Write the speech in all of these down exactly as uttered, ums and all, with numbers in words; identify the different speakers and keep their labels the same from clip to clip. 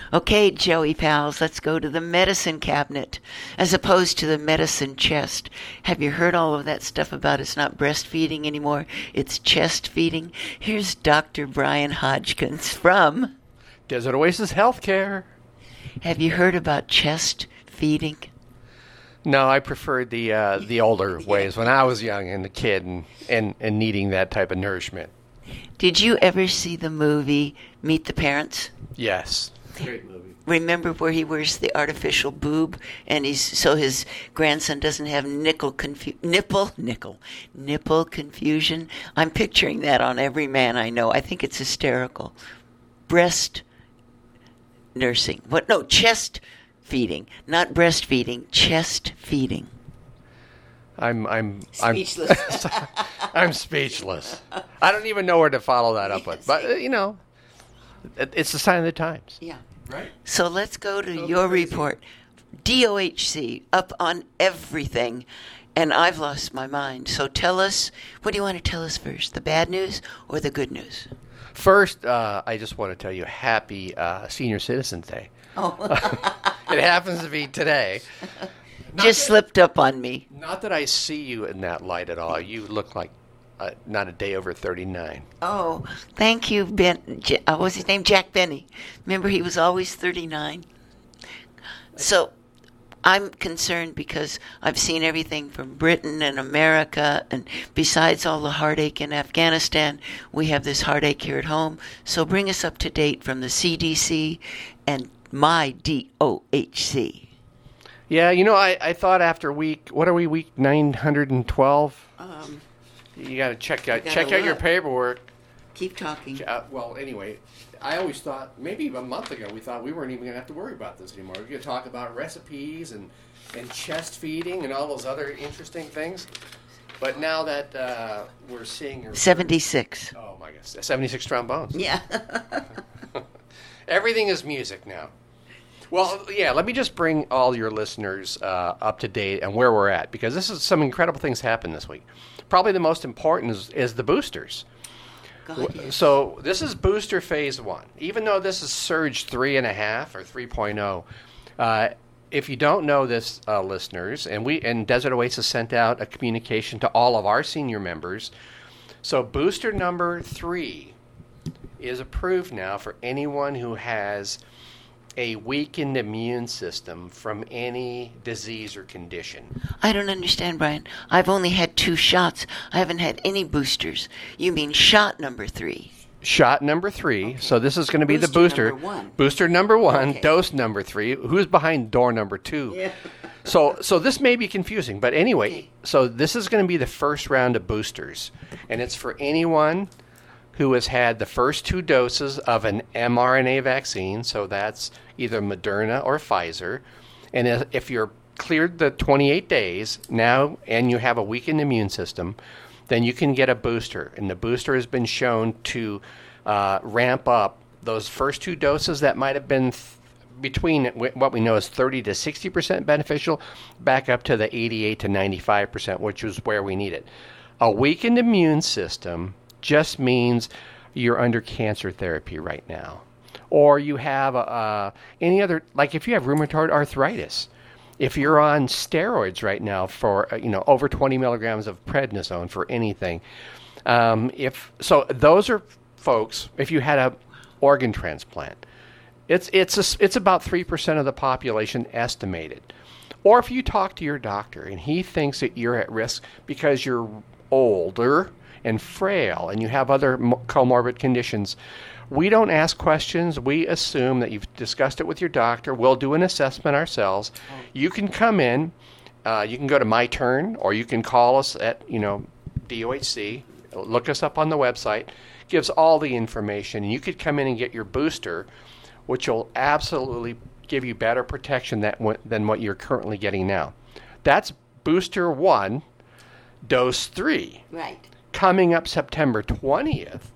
Speaker 1: Okay, Joey pals, let's go to the medicine cabinet as opposed to the medicine chest. Have you heard all of that stuff about it's not breastfeeding anymore, it's chest feeding? Here's Doctor Brian Hodgkins from
Speaker 2: Desert Oasis Healthcare.
Speaker 1: Have you heard about chest feeding?
Speaker 2: No, I preferred the uh, the older ways when I was young and a kid and, and, and needing that type of nourishment.
Speaker 1: Did you ever see the movie Meet the Parents?
Speaker 2: Yes. Great movie.
Speaker 1: Remember where he wears the artificial boob, and he's so his grandson doesn't have nickel confu- nipple nickel nipple confusion. I'm picturing that on every man I know. I think it's hysterical. Breast nursing. What? No, chest feeding, not breastfeeding. Chest feeding.
Speaker 2: I'm I'm
Speaker 1: Speechless.
Speaker 2: I'm I'm speechless. I don't even know where to follow that up with. But uh, you know, it, it's the sign of the times.
Speaker 1: Yeah.
Speaker 2: Right.
Speaker 1: So let's go to your report. D O H C up on everything, and I've lost my mind. So tell us, what do you want to tell us first? The bad news or the good news?
Speaker 2: First, uh, I just want to tell you happy uh, Senior Citizens Day.
Speaker 1: Oh,
Speaker 2: It happens to be today. Not
Speaker 1: just
Speaker 2: that,
Speaker 1: slipped up on me.
Speaker 2: Not that I see you in that light at all. You look like uh, not a day over thirty-nine.
Speaker 1: Oh, thank you, Ben. J- uh, what was his name? Jack Benny. Remember, he was always thirty-nine. So I'm concerned because I've seen everything from Britain and America, and besides all the heartache in Afghanistan, we have this heartache here at home. So bring us up to date from the C D C and my D O H C.
Speaker 2: Yeah, you know, I, I thought after week, what are we, week nine hundred twelve?
Speaker 1: Um,
Speaker 2: You got to check out
Speaker 1: gotta
Speaker 2: check out your
Speaker 1: look.
Speaker 2: paperwork.
Speaker 1: keep talking.
Speaker 2: Uh, well, anyway, I always thought, maybe a month ago, we thought we weren't even going to have to worry about this anymore. We're going to talk about recipes and, and chest feeding and all those other interesting things. But now that uh, we're seeing... Your,
Speaker 1: seventy-six.
Speaker 2: oh, my gosh. seventy-six trombones.
Speaker 1: Yeah.
Speaker 2: Everything is music now. Well, yeah, let me just bring all your listeners uh, up to date and where we're at, because this is some incredible things happened this week. Probably the most important is, is the boosters.
Speaker 1: God, yes.
Speaker 2: So this is booster phase one. Even though this is surge three and a half or three point oh, uh, if you don't know this, uh, listeners, and we and Desert Oasis sent out a communication to all of our senior members. So booster number three is approved now for anyone who has a weakened immune system from any disease or condition.
Speaker 1: I don't understand, Brian. I've only had two shots. I haven't had any boosters. You mean shot number three?
Speaker 2: Shot number three.
Speaker 1: Okay.
Speaker 2: So this is going to be the
Speaker 1: Booster
Speaker 2: booster.
Speaker 1: number one.
Speaker 2: Booster number one,
Speaker 1: Okay.
Speaker 2: dose number three. Who's behind door number two?
Speaker 1: Yeah.
Speaker 2: So so this may be confusing, but anyway,
Speaker 1: Okay.
Speaker 2: so this is going to be the first round of boosters, and it's for anyone who has had the first two doses of an mRNA vaccine, so that's either Moderna or Pfizer. And if- if you're cleared the twenty-eight days now and you have a weakened immune system, then you can get a booster. And the booster has been shown to uh, ramp up those first two doses that might have been th- between wh- what we know is thirty to sixty percent beneficial, back up to the eighty-eight to ninety-five percent, which is where we need it. A weakened immune system just means you're under cancer therapy right now. Or you have uh, any other, like if you have rheumatoid arthritis, if you're on steroids right now for, uh, you know, over twenty milligrams of prednisone for anything. Um, if so, those are folks, if you had a organ transplant, it's, it's, a, it's about three percent of the population estimated. Or if you talk to your doctor and he thinks that you're at risk because you're older and frail and you have other mo- comorbid conditions, we don't ask questions. We assume that you've discussed it with your doctor. We'll do an assessment ourselves. You can come in. Uh, you can go to My Turn, or you can call us at, you know, D O H C. Look us up on the website. Gives all the information. You could come in and get your booster, which will absolutely give you better protection that, than what you're currently getting now. That's booster one, dose three.
Speaker 1: Right.
Speaker 2: Coming up September twentieth,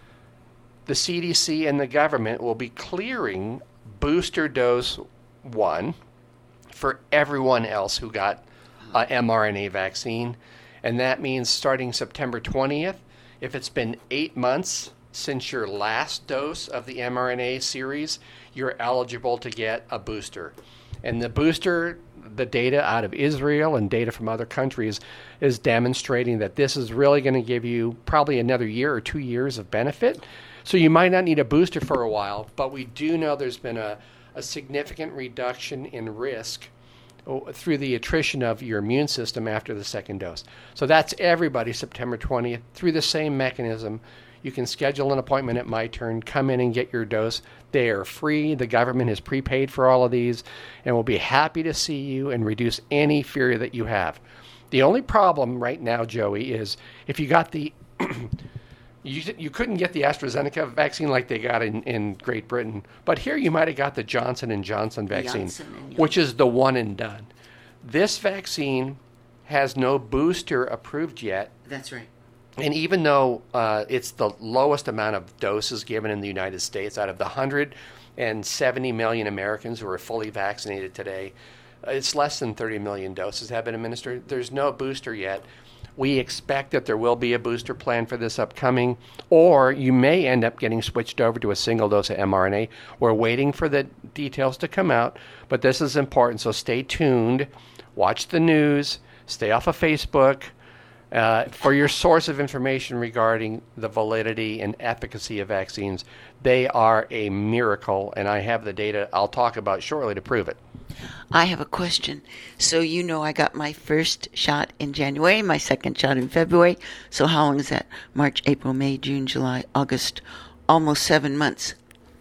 Speaker 2: the C D C and the government will be clearing booster dose one for everyone else who got a mRNA vaccine. And that means starting September twentieth, if it's been eight months since your last dose of the mRNA series, you're eligible to get a booster. And the booster, the data out of Israel and data from other countries is demonstrating that this is really going to give you probably another year or two years of benefit. So you might not need a booster for a while, but we do know there's been a, a significant reduction in risk through the attrition of your immune system after the second dose. So that's everybody September twentieth through the same mechanism. You can schedule an appointment at My Turn, come in and get your dose. They are free. The government has prepaid for all of these, and we'll be happy to see you and reduce any fear that you have. The only problem right now, Joey, is if you got the you you couldn't get the AstraZeneca vaccine like they got in, in Great Britain, but here you might have got the Johnson and Johnson vaccine,
Speaker 1: Johnson and Johnson.
Speaker 2: Which is the one and done. This vaccine has no booster approved yet.
Speaker 1: That's right.
Speaker 2: And even though uh, it's the lowest amount of doses given in the United States out of the one hundred seventy million Americans who are fully vaccinated today, uh, it's less than thirty million doses have been administered. There's no booster yet. We expect that there will be a booster plan for this upcoming, or you may end up getting switched over to a single dose of mRNA. We're waiting for the details to come out, but this is important, so stay tuned. Watch the news. Stay off of Facebook. Uh, for your source of information regarding the validity and efficacy of vaccines. They are a miracle, and I have the data I'll talk about shortly to prove it.
Speaker 1: I have a question. So you know I got my first shot in January, my second shot in February. So how long is that? March, April, May, June, July, August, almost seven months.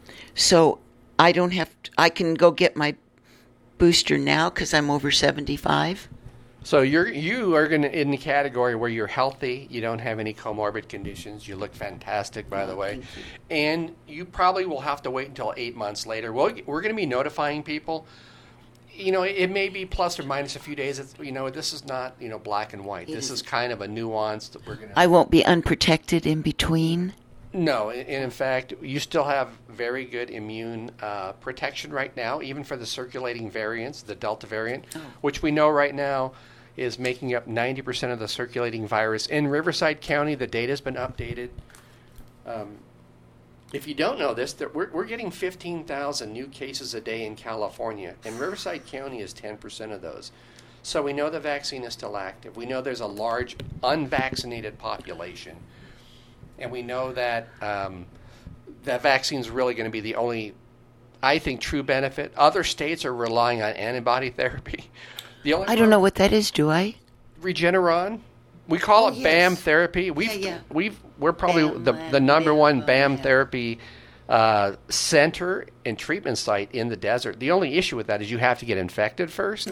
Speaker 1: So I don't have to, I can go get my booster now because I'm over seventy-five?
Speaker 2: So you're you are going to in the category where you're healthy, you don't have any comorbid conditions, you look fantastic, by the way, and you probably will have to wait until eight months later. Well, we're going to be notifying people. You know, it may be plus or minus a few days. It's, you know, this is not you know black and white.
Speaker 1: It
Speaker 2: this
Speaker 1: is.
Speaker 2: is kind of a nuance that we're going to.
Speaker 1: I won't be unprotected in between?
Speaker 2: No, and in fact, you still have very good immune uh, protection right now, even for the circulating variants, the Delta variant,
Speaker 1: Oh.
Speaker 2: which we know right now is making up ninety percent of the circulating virus. In Riverside County, the data's been updated. Um, if you don't know this, that we're, we're getting fifteen thousand new cases a day in California, and Riverside County is ten percent of those. So we know the vaccine is still active. We know there's a large unvaccinated population. And we know that um, that vaccine is really going to be the only, I think, true benefit. Other states are relying on antibody therapy. The only
Speaker 1: I don't know what that is, do I?
Speaker 2: Regeneron. We call
Speaker 1: Oh,
Speaker 2: it
Speaker 1: yes.
Speaker 2: BAM therapy. We've,
Speaker 1: Yeah, yeah.
Speaker 2: we've, we're probably
Speaker 1: BAM,
Speaker 2: the, the
Speaker 1: BAM,
Speaker 2: number one
Speaker 1: BAM,
Speaker 2: BAM
Speaker 1: BAM.
Speaker 2: therapy uh, center and treatment site in the desert. The only issue with that is you have to get infected first.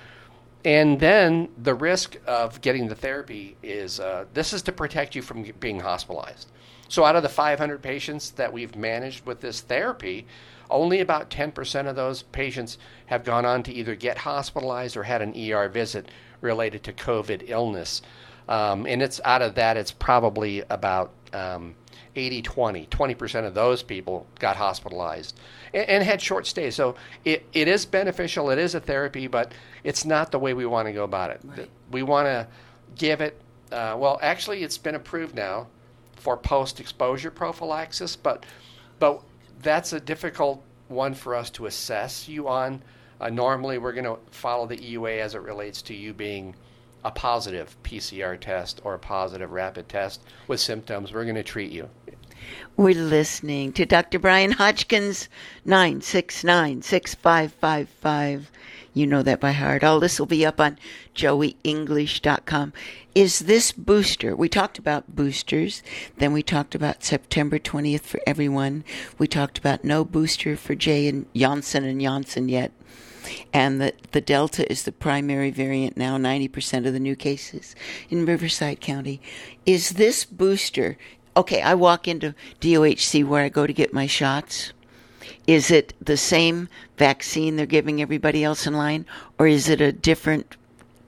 Speaker 2: And then the risk of getting the therapy is, uh, this is to protect you from being hospitalized. So out of the five hundred patients that we've managed with this therapy, only about ten percent of those patients have gone on to either get hospitalized or had an E R visit related to COVID illness. Um, and it's out of that, it's probably about um, eighty twenty. twenty percent of those people got hospitalized and, and had short stays. So it, it is beneficial. It is a therapy, but it's not the way we want to go about it.
Speaker 1: Right.
Speaker 2: We want to give it, uh, well, actually, it's been approved now for post-exposure prophylaxis, but but that's a difficult one for us to assess you on. Uh, normally, we're going to follow the E U A as it relates to you being a positive P C R test or a positive rapid test with symptoms. We're going to treat you.
Speaker 1: We're listening to Doctor Brian Hodgkins, nine six nine, six five five five. You know that by heart. All this will be up on joey english dot com. Is this booster, we talked about boosters, then we talked about September twentieth for everyone. We talked about no booster for J and Johnson and Johnson yet. And the, the Delta is the primary variant now, ninety percent of the new cases in Riverside County. Is this booster, okay, I walk into D O H C where I go to get my shots. Is it the same vaccine they're giving everybody else in line, or is it a different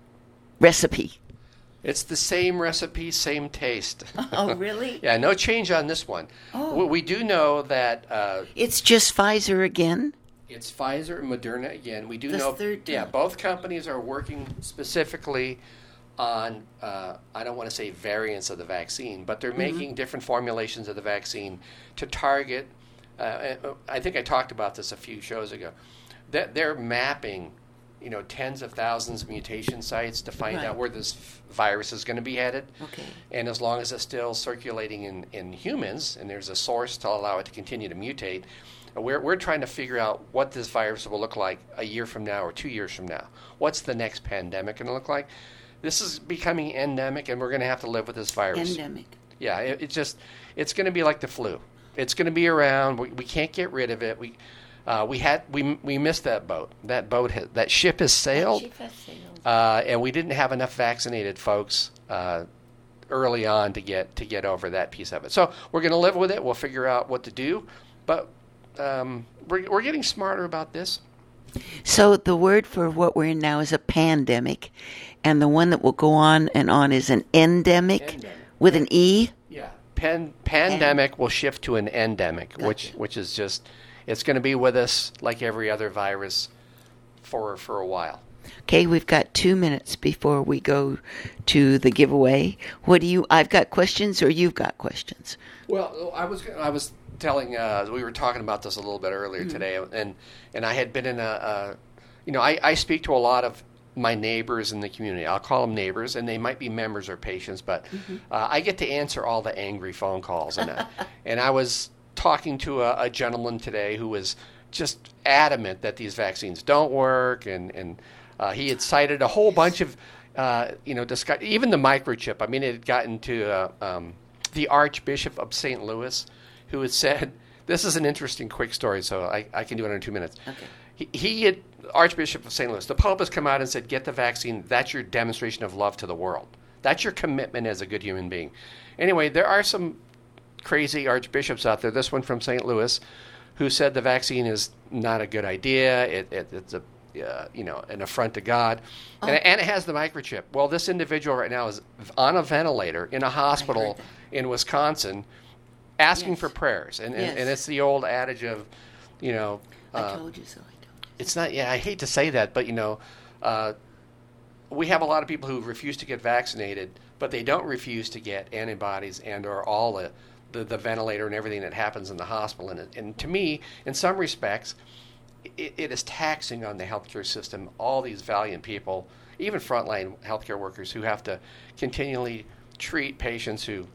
Speaker 1: recipe?
Speaker 2: It's the same recipe, same taste.
Speaker 1: Oh, really?
Speaker 2: Yeah, no change on this one.
Speaker 1: Oh.
Speaker 2: We, we do know that uh,
Speaker 1: It's just Pfizer again?
Speaker 2: it's Pfizer and Moderna again. We do
Speaker 1: The
Speaker 2: know,
Speaker 1: third
Speaker 2: yeah,
Speaker 1: time.
Speaker 2: both companies are working specifically on, uh, I don't want to say variants of the vaccine, but they're mm-hmm. making different formulations of the vaccine to target, uh, I think I talked about this a few shows ago, that they're mapping, you know, tens of thousands of mutation sites to find
Speaker 1: right.
Speaker 2: out where this virus is going to be headed.
Speaker 1: Okay.
Speaker 2: And as long as it's still circulating in, in humans, and there's a source to allow it to continue to mutate, we're, we're trying to figure out what this virus will look like a year from now or two years from now. What's the next pandemic going to look like? This is becoming endemic, and we're going to have to live with this virus.
Speaker 1: Endemic.
Speaker 2: Yeah, it, it's just, it's going to be like the flu. It's going to be around. We, we can't get rid of it. We uh, we had we we missed that boat. That boat has, that ship has sailed.
Speaker 1: That ship has sailed.
Speaker 2: Uh, and we didn't have enough vaccinated folks uh, early on to get to get over that piece of it. So we're going to live with it. We'll figure out what to do, but um, we're we're getting smarter about this.
Speaker 1: So the word for what we're in now is a pandemic, and the one that will go on and on is an endemic,
Speaker 2: endemic.
Speaker 1: with an E.
Speaker 2: Yeah, Pan, pandemic
Speaker 1: End.
Speaker 2: will shift to an endemic,
Speaker 1: Gotcha.
Speaker 2: which which is just it's going to be with us like every other virus for for a while.
Speaker 1: Okay, we've got two minutes before we go to the giveaway. What do you? I've got questions, or you've got questions.
Speaker 2: Well, I was I was telling uh, we were talking about this a little bit earlier mm-hmm. today, and and I had been in a, a you know I, I speak to a lot of my neighbors in the community. I'll call them neighbors, and they might be members or patients, but mm-hmm. uh, I get to answer all the angry phone calls, and uh, and I was talking to a, a gentleman today who was just adamant that these vaccines don't work, and and uh, he had cited a whole bunch of uh, you know discuss even the microchip. I mean, it had gotten to uh, um, the Archbishop of Saint Louis, who had said, this is an interesting quick story, so I, I can do it in two minutes.
Speaker 1: Okay.
Speaker 2: He, he had, Archbishop of Saint Louis, the Pope has come out and said, get the vaccine. That's your demonstration of love to the world. That's your commitment as a good human being. Anyway, there are some crazy archbishops out there, this one from Saint Louis, who said the vaccine is not a good idea. It, it, it's a uh, you know an affront to God, oh. and, and it has the microchip. Well, this individual right now is on a ventilator in a hospital in Wisconsin, asking
Speaker 1: yes.
Speaker 2: for prayers, and,
Speaker 1: yes.
Speaker 2: and and it's the old adage of, you know, uh,
Speaker 1: I told you so. I told you.
Speaker 2: It's not. Yeah, I hate to say that, but you know, uh, we have a lot of people who refuse to get vaccinated, but they don't refuse to get antibodies and or all the the, the ventilator and everything that happens in the hospital. And, and to me, in some respects, it, it is taxing on the healthcare system. All these valiant people, even frontline healthcare workers, who have to continually treat patients who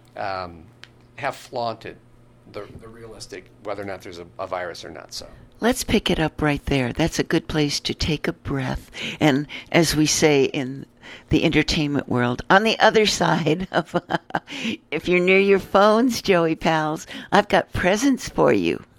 Speaker 2: um, have flaunted the, the realistic whether or not there's a, a virus or not. So
Speaker 1: let's pick it up right there. That's a good place to take a breath. And as we say in the entertainment world, on the other side of, if you're near your phones, Joey Pals, I've got presents for you.